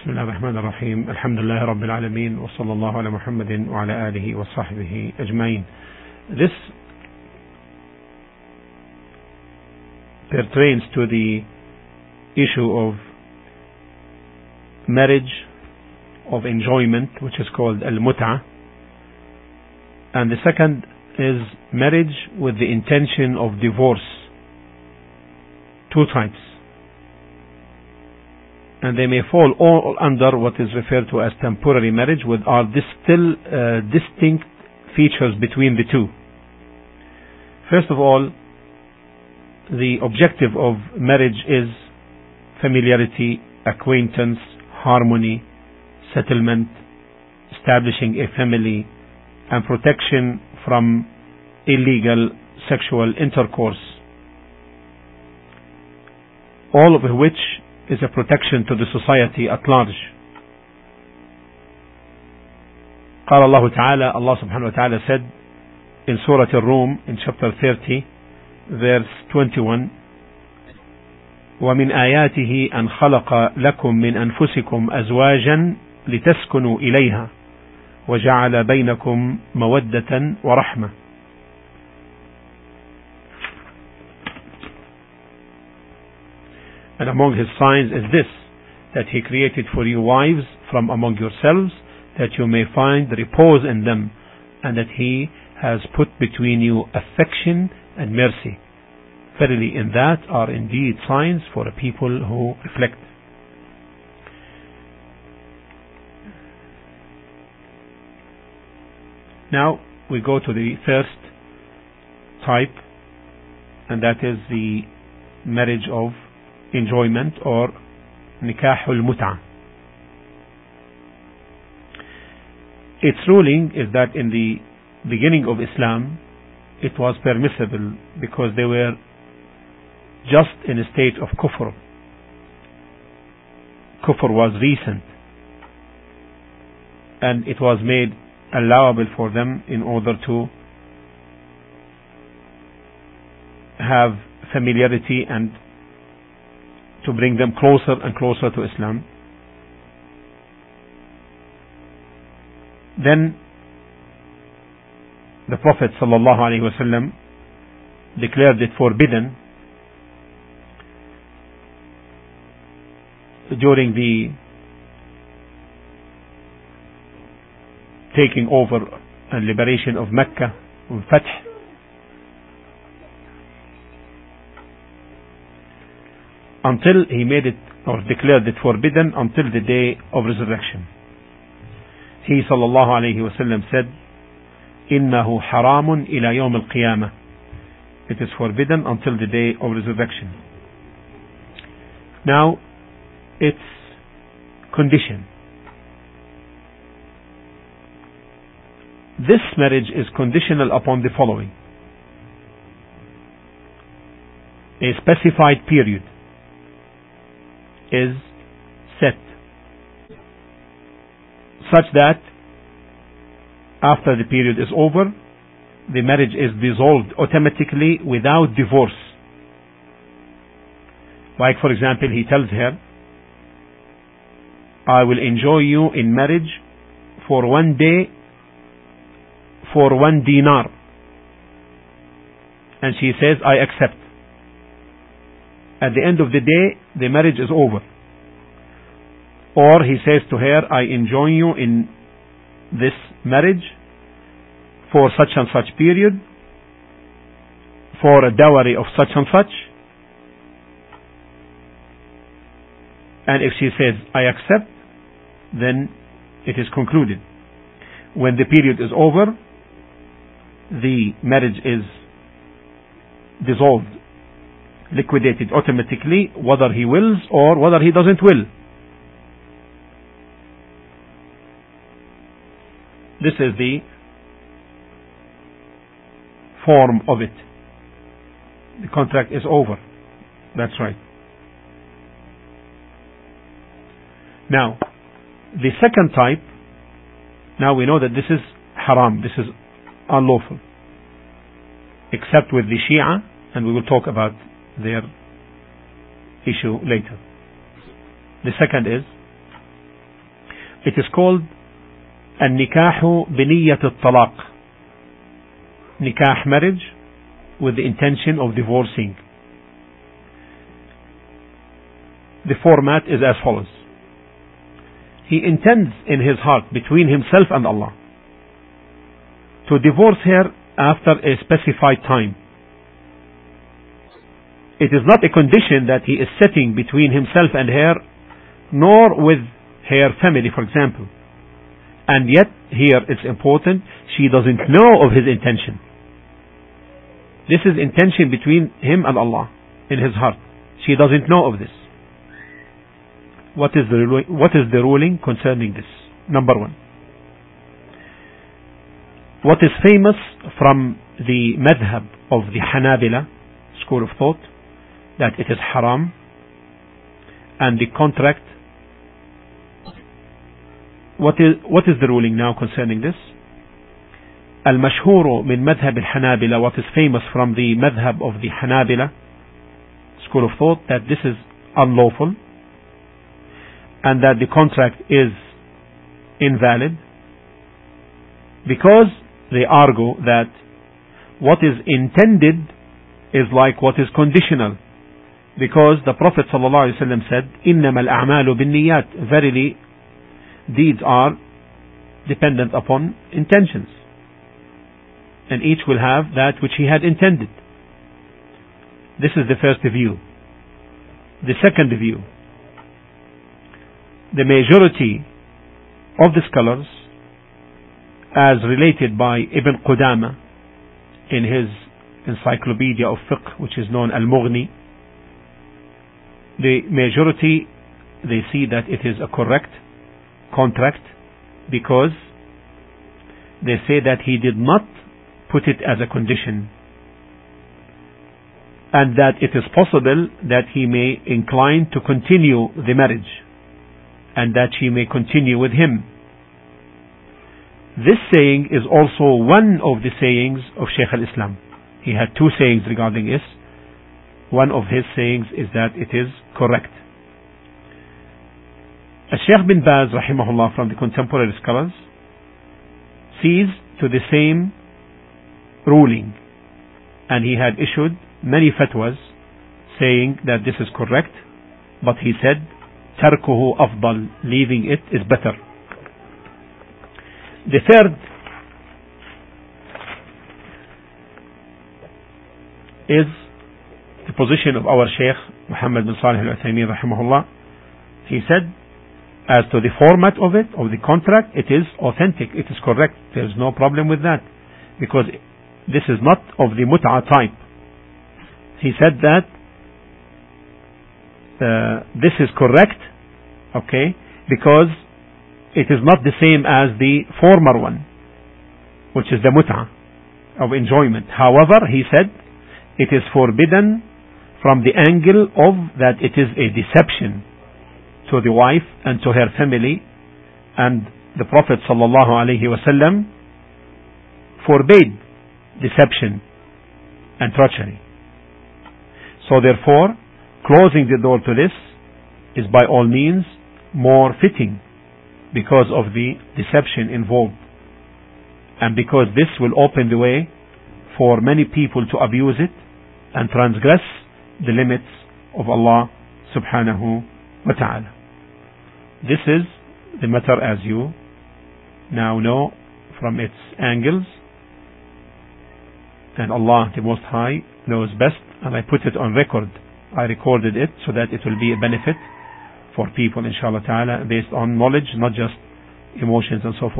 بسم الله الرحمن الرحيم الحمد لله رب العالمين وصلى الله على محمد وعلى آله وصحبه أجمعين. This pertains to the issue of marriage of enjoyment, which is called al-mut'ah, and the second is marriage with the intention of divorce. Two types, and they may fall all under what is referred to as temporary marriage, with are still distinct features between the two. First of all, the objective of marriage is familiarity, acquaintance, harmony, settlement, establishing a family, and protection from illegal sexual intercourse, all of which is a protection to the society at large. قال الله تعالى, Allah subhanahu wa ta'ala said in Surah Al-Rum in chapter 30 verse 21, وَمِنْ آيَاتِهِ أَنْ خَلَقَ لَكُم مِّنْ أَنفُسِكُمْ أَزْوَاجًا لِتَسْكُنُوا إِلَيْهَا وَجَعَلَ بَيْنَكُمْ مَوَدَّةً وَرَحْمَةً. And among his signs is this, that he created for you wives from among yourselves, that you may find repose in them, and that he has put between you affection and mercy. Verily in that are indeed signs for a people who reflect. Now we go to the first type, and that is the marriage of enjoyment, or nikahul mut'ah. Its ruling is that in the beginning of Islam it was permissible because they were just in a state of kufr. Kufr was recent, and it was made allowable for them in order to have familiarity and to bring them closer and closer to Islam. Then the Prophet sallallahu alaihi wasallam declared it forbidden during the taking over and liberation of Mecca, Fath, until he made it or declared it forbidden until the day of resurrection. He sallallahu alayhi wasallam said, إِنَّهُ حَرَامٌ إِلَى يَوْمِ الْقِيَامَةِ. It is forbidden until the day of resurrection. Now, its condition. This marriage is conditional upon the following: a specified period is set, such that after the period is over, the marriage is dissolved automatically without divorce. Like, for example, he tells her, I will enjoy you in marriage for 1 day for 1 dinar, and she says, I accept. At the end of the day, the marriage is over. Or he says to her, I enjoin you in this marriage for such and such period, for a dowry of such and such. And if she says, I accept, then it is concluded. When the period is over, the marriage is dissolved, liquidated automatically, whether he wills or whether he doesn't will. This is the form of it. The contract is over. That's right. Now, the second type, now we know that this is haram, this is unlawful, except with the Shia, and we will talk about their issue later. The second is It is called النكاح بنية الطلاق. Nikah, marriage with the intention of divorcing. The format is as follows. He intends in his heart between himself and Allah to divorce her after a specified time. It is not a condition that he is setting between himself and her, nor with her family, for example. And yet, here it's important, she doesn't know of his intention. This is intention between him and Allah in his heart. She doesn't know of this. What is the ruling concerning this? Number one. What is famous from the madhab of the Hanabila school of thought, that it is haram, and the contract. What is the ruling now concerning this? Al-mashhuru min madhab al-Hanabila, what is famous from the madhab of the Hanabila school of thought, that this is unlawful and that the contract is invalid, because they argue that what is intended is like what is conditional, because the Prophet ﷺ said, إِنَّمَا الْأَعْمَالُ بِالنِّيَّاتِ, verily deeds are dependent upon intentions, and each will have that which he had intended. This is the first view. The second view, the majority of the scholars, as related by Ibn Qudama in his encyclopedia of fiqh, which is known Al-Mughni, the majority, they see that it is a correct contract, because they say that he did not put it as a condition, and that it is possible that he may incline to continue the marriage, and that she may continue with him. This saying is also one of the sayings of Shaykh al-Islam. He had two sayings regarding this. One of his sayings is that it is correct. Shaykh bin Baz rahimahullah, from the contemporary scholars, sees to the same ruling, and he had issued many fatwas saying that this is correct, but he said tarkuhu afdal, leaving it is better. The third is the position of our Shaykh Muhammad bin Salih al-Uthaymeen rahimahullah. He said, as to the format of it, of the contract, it is authentic, it is correct, there is no problem with that, because this is not of the mut'a type. He said that this is correct, okay, because it is not the same as the former one, which is the mut'a of enjoyment. However, he said it is forbidden from the angle of that it is a deception to the wife and to her family, and the Prophet sallallahu alaihi wasallam forbade deception and treachery. So therefore, closing the door to this is by all means more fitting, because of the deception involved, and because this will open the way for many people to abuse it and transgress the limits of Allah subhanahu wa ta'ala. This is the matter as you now know from its angles, and Allah the Most High knows best, and I put it on record. I recorded it so that it will be a benefit for people inshallah ta'ala, based on knowledge, not just emotions and so forth.